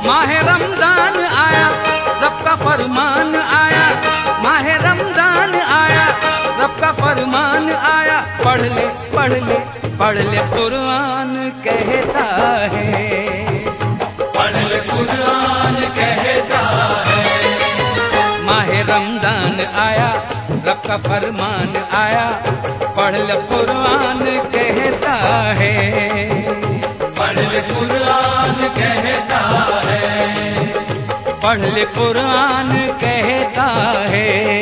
माह रमजान आया, रब का फरमान आया, माह रमजान आया, रब का फरमान आया। पढ़ ले पढ़ ले पढ़ ले कुरान कहता है, पढ़ ले कुरान कहता है। माह रमजान आया, रब का फरमान आया, पढ़ ले कुरान कहता है, पढ़ ले कुरान कहता है, पढ़ ले कुरान कहता है।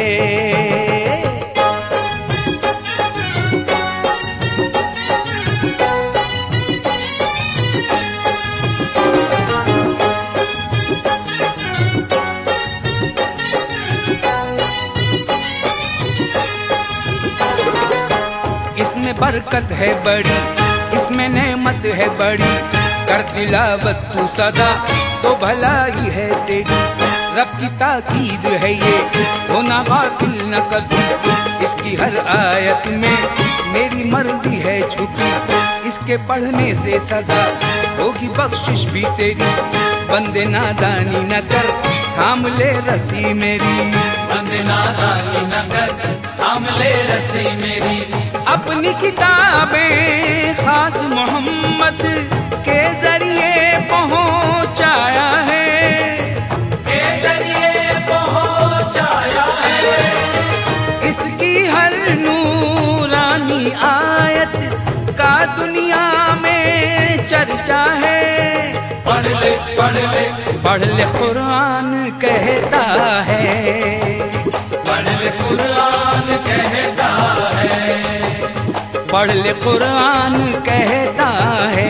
इसमें बरकत है बड़ी, इसमें नेमत है बड़ी, कर तिलावत तू सदा तो भलाई है तेरी। रब की ताकीद है ये, होना गाफिल न कर, इसकी हर आयत में मेरी मर्जी है छुपी। इसके पढ़ने से सदा होगी बख्शिश भी तेरी। बंदे नादानी न कर, थाम ले रस्सी मेरी, बंदे नादानी न कर, थाम ले रस्सी मेरी। अपनी किताबें खास मोहम्मद के जरिए पहुंचाया है, के जरिए पहुंचाया है। इसकी हर नूरानी आयत का दुनिया में चर्चा है। पढ़ ले पढ़ ले पढ़ ले कुरान कहता है, पढ़ ले कुरान कहता है, पढ़ ले कुरान कहता है।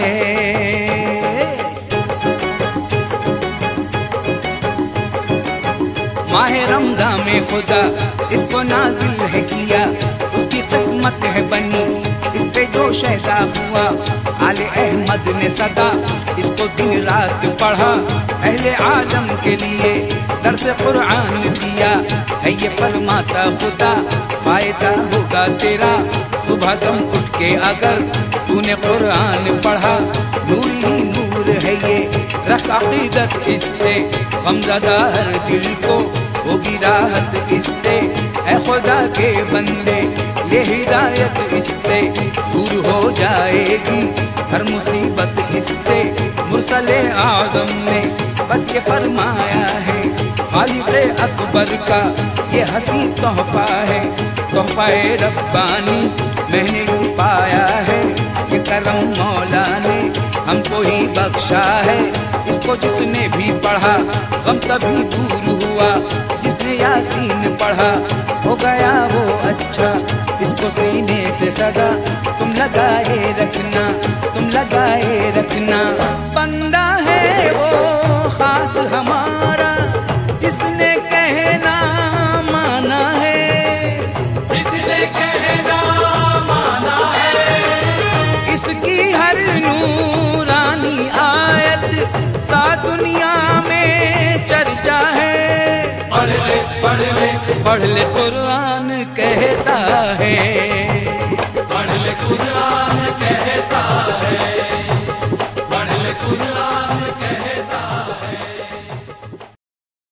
माह रमज़ान में खुदा इसको नाजिल है किया, उसकी किस्मत है बनी, इस पे जो शहदा हुआ। आले अहमद ने सदा इसको दिन रात पढ़ा, अहले आलम के लिए दर्स कुरान दिया है। ये फरमाता खुदा फायदा होगा तेरा, सुबह दम उठ के अगर तूने कुरान पढ़ा। नूर ही नूर है ये, रख अकीदत इससे, गमज़दा हर दिल को होगी राहत इससे। ऐ खुदा के बंदे ये हिदायत इससे, दूर हो जाएगी हर मुसीबत इससे। मुरसले आज़म ने बस ये फरमाया है, खालिक़े अकबर का ये हसी तोहफा है। तोहफाए रब्बानी मैंने यूं पाया है, ये करम मौला ने हमको ही बख्शा है। इसको जिसने भी पढ़ा गम तभी दूर हुआ, जिसने यासीन पढ़ा हो गया वो अच्छा। इसको सीने से सदा तुम लगाए रखना, तुम लगाए रखना। बंदा है वो खास हमारा, जिसने कहना माना है, जिसने कहना माना है। इसकी हर नूरानी आयत का दुनिया में चर्चा है। पढ़ ले पढ़ ले पढ़ ले कुरान कहता है, पढ़ ले कुरान कहता है, पढ़ ले कुरान